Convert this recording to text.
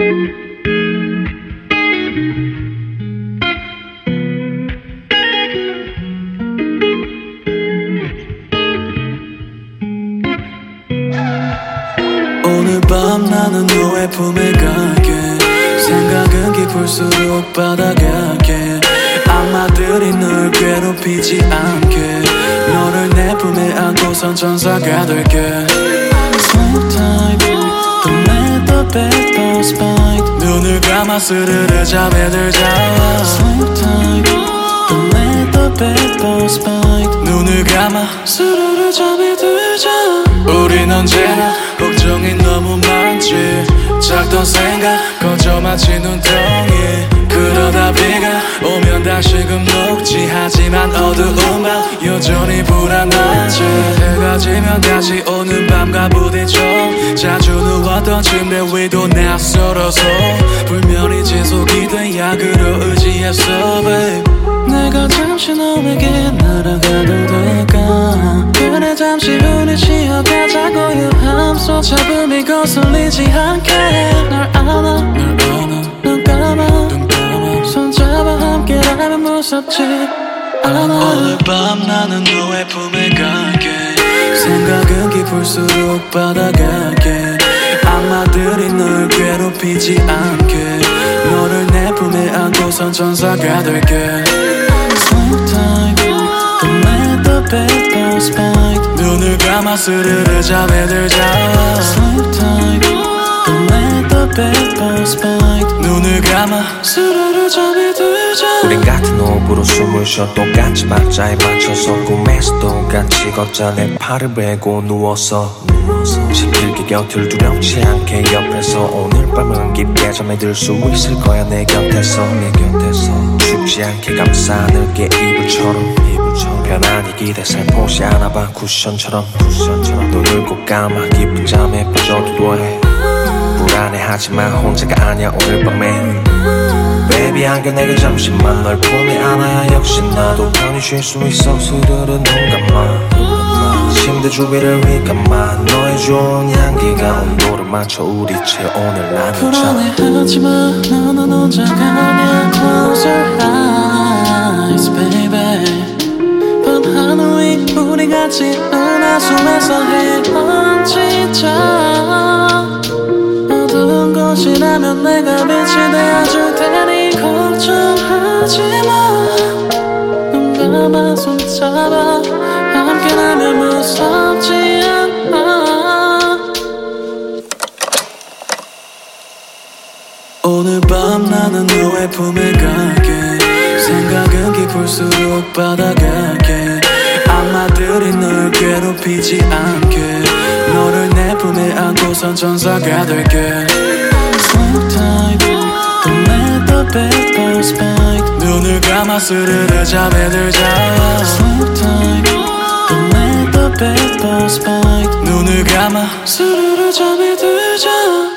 오늘 밤 나는 너의 품에 갈게. 생각은 깊을수록 바다갈게. 악마들이 널 괴롭히지 않게. 너를 내 품에 안고선 천사가 될게. Sleep tight, don't let the bed bugs bite. 눈을 감아 스르르 잠에 들자. Sleep tight, don't let the bed bugs bite. 눈을 감아 스르르 잠에 들자. 우린 언제나 걱정이 너무 많지. 작던 생각 거저 마치 눈덩이. 그러다 비가 오면 다시금 녹지. 하지만 어두운 밤 여전히 불안하지. 해가 지면 다시 오는 밤과 부딪혀. 자주 누웠던 침대 위도 낯설어서 불면이 지속이 돼야 그로 의지했어 babe. 내가 잠시 너에게 날아가도 될까. 그래 잠시 우리 쉬어가자고요. 함소 잡음이 거슬리지 않게. 널 안아 눈 감아 손잡아 함께라면 무섭지 않아. 오늘 밤 나는 너의 품에 갈게. 생각은 깊을수록 바다갈게. 악마들이 널 괴롭히지 않게. 너를 내 품에 안고선 천사가 될게. Sleep tight, don't let the bed bugs bite. 눈을 감아 스르르 잠에 들자. Sleep tight, don't let the bed bugs bite. 눈을 감아 스르르 잠에 들자. 우린 같은 호흡으로 숨을 쉬어 똑같이 박자에 맞춰서 꿈에서 똑같이 걷자. 내 팔을 베고 누워서 시들게 곁을 두렵지 않게 옆에서. 오늘 밤은 깊게 잠에 들 수 있을 거야 내 곁에서. 춥지 않게 감싸 안을게 이불처럼. 편안히 기대 살포시 안아봐 쿠션처럼. 눈을 꼭 감아 깊은 잠에 빠져도 돼. 불안해하지마 혼자가 아니야 오늘 밤엔. Baby 안겨 내게 잠시만 널 품에 안아야 역시 나도 편히 쉴 수 있어. 스르르 눈 감아 침대 주위를 휘감아. 너의 좋은 향기가 온도를 맞춰 우리 채 오늘 나누자. 불안해하지마 너는 혼자가 아니야. Close your eyes baby. 밤 하늘 위 우리 같이 은하수에서 헤엄치자. 어두운 곳이라면 내가 빛이 되어줄 테니 걱정하지마. 눈 감아 손잡아 함께라면 무섭지 않아. 오늘 밤 나는 너의 품에 갈게. 생각은 깊을수록 바다갈게. 악마들이 널 괴롭히지 않게. 너를 내 품에 안고선 천사가 될게. Sleep tight, don't let the bed bugs bite. 눈을 감아 스르르 잠에 들자. Sleep tight, don't let the bed bugs bite. 눈을 감아 스르르 잠에 들자.